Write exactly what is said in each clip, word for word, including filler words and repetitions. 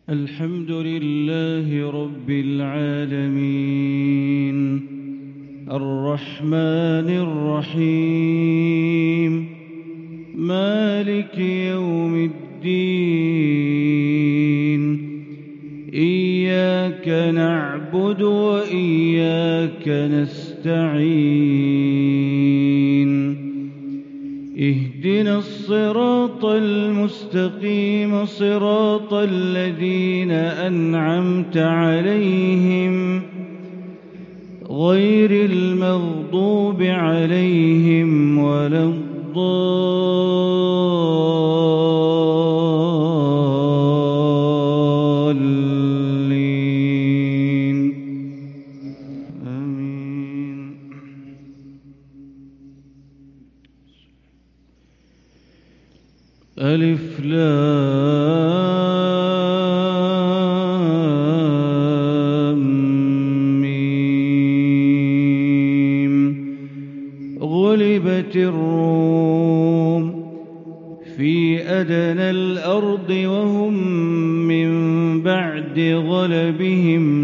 الحمد لله رب العالمين الرحمن الرحيم مالك يوم الدين إياك نعبد وإياك نستعين اهدنا الصراط المستقيم صراط الذين أنعمت عليهم غير المغضوب عليهم ولا الضالين آمين. ألف لام ميم غلبت الروم في أدنى الأرض وهم من بعد غلبهم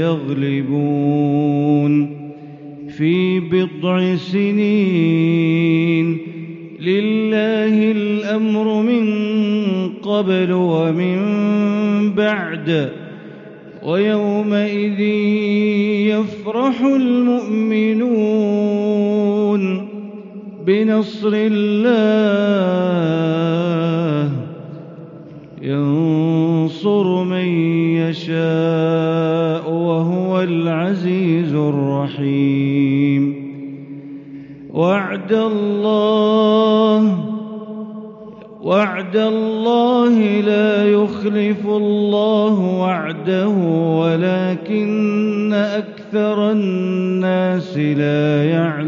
سيغلبون في بضع سنين لله الأمر من قبل ومن بعد ويومئذ يفرح المؤمنون بنصر الله ينصر من يشاء وهو العزيز الرحيم. وعد الله وعد الله لا يخلف الله وعده ولكن أكثر الناس لا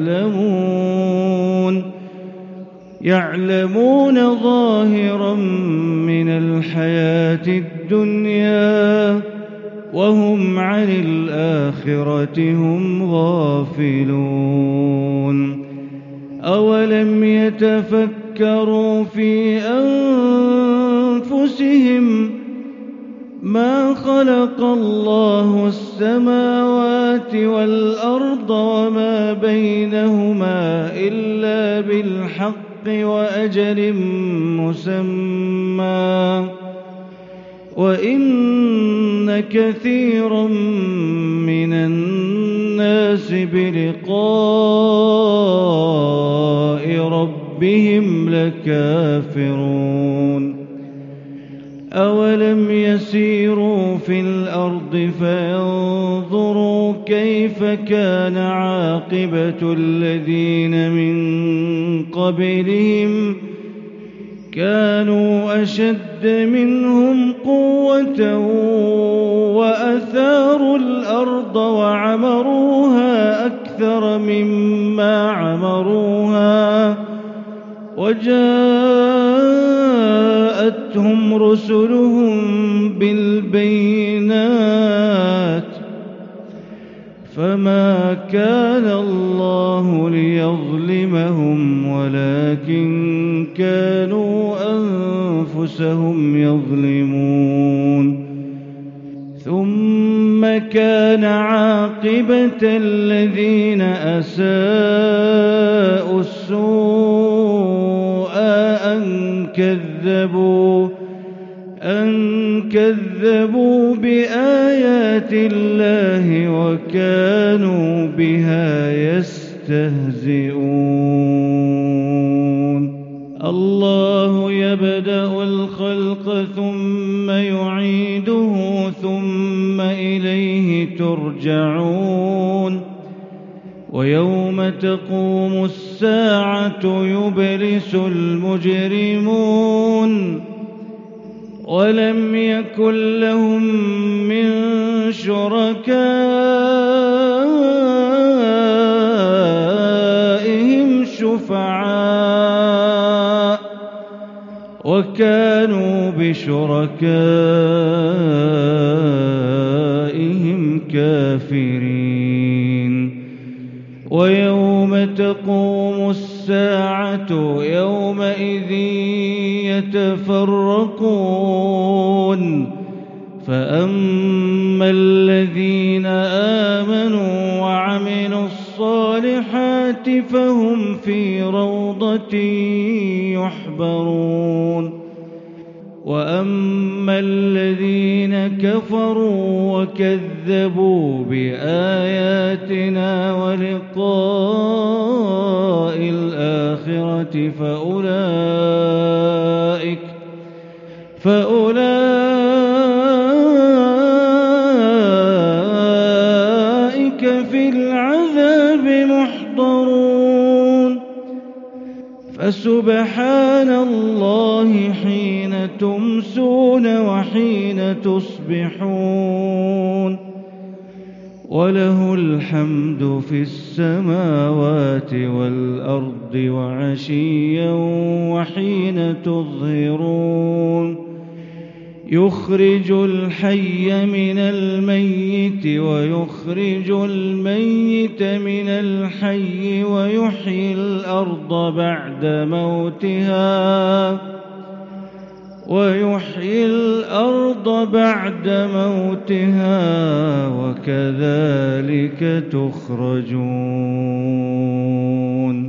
يعلمون يعلمون ظاهرا من الحياة الدنيا وهم عن الآخرة هم غافلون. أولم يتفكروا في أنفسهم ما خلق الله السماوات والأرض وما بينهما إلا بالحق وأجل مسمى وإن كثيرا من الناس بلقاء ربهم لكافرون. أولم يسيروا في الأرض فينظروا كيف كان عاقبة الذين من قبلهم كانوا أشد منهم قوة وأثاروا الأرض وعمروها أكثر مما عمروها وجاءتهم رسلهم بالبينات فما كان الله ليظلمهم ولكن كانوا أنفسهم يظلمون. ثم كان عاقبة الذين أساءوا السوء أن كذبوا أن كذبوا بآيات الله وكانوا بها يستهزئون. الله يبدأ الخلق ثم يعيده ثم إليه ترجعون. ويوم تقوم الساعة يبلس المجرمون ولم يكن لهم من شركائهم شفعاء وكانوا بشركائهم كافرين. ويوم تقوم الساعة يومئذ يتفرقون فأما الذين آمنوا وعملوا الصالحات فهم في روضة يحبرون وأما الذين كفروا وكذبوا بآياتنا ولقاء الآخرة فأولئك فأولئك في العذاب محضرون فسبحان الله حين تمسون وحين تصبحون وله الحمد في السماوات والأرض وعشيا وحين تظهرون يخرج الحي من الميت ويخرج الميت من الحي ويحيي الأرض بعد موتها ويحيي الأرض بعد موتها وكذلك تخرجون.